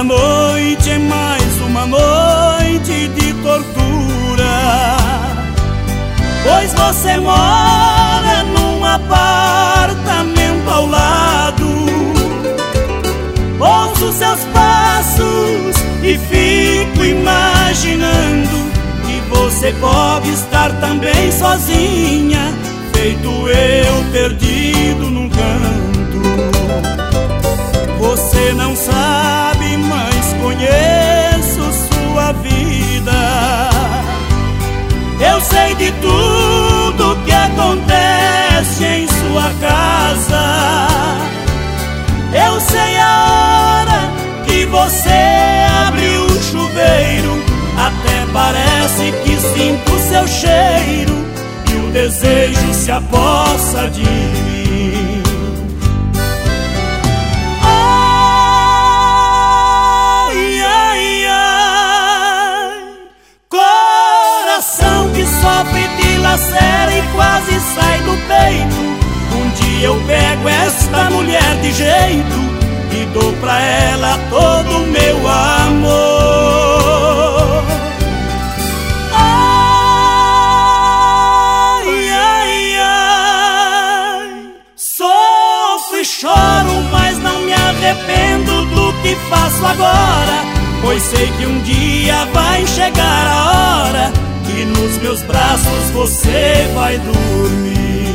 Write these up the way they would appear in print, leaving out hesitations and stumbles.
Esta noite é mais uma noite de tortura, pois você mora num apartamento ao lado. Ouço seus passos e fico imaginando que você pode estar também sozinha, feito eu perdido num canto. Você não sabe, mas conheço sua vida. Eu sei de tudo que acontece em sua casa. Eu sei a hora que você abre o chuveiro. Até parece que sinto seu cheiro e o desejo se apossa de mim. Ai, ai, ai, coração que sofre, dilacera e quase sai do peito. Um dia eu pego esta mulher de jeito e dou pra ela todo o meu amor. Ai, ai, ai, sofro e choro, mas não me arrependo do que faço agora, pois sei que um dia vai chegar a hora que nos meus braços você vai dormir.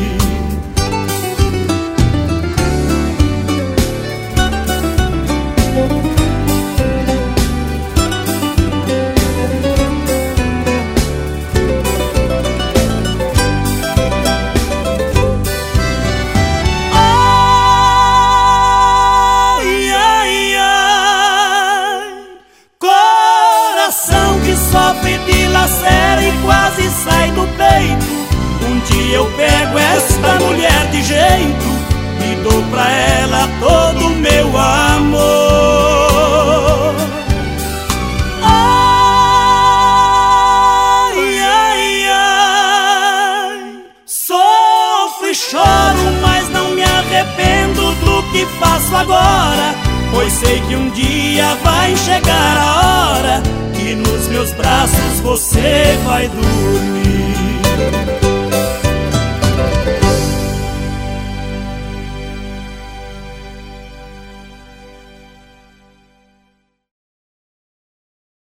Sofre, dilacera e quase sai do peito. Um dia eu pego esta mulher de jeito e dou pra ela todo o meu amor. Ai, ai, ai, sofro e choro, mas não me arrependo do que faço agora, pois sei que um dia vai chegar a hora que nos meus braços você vai dormir.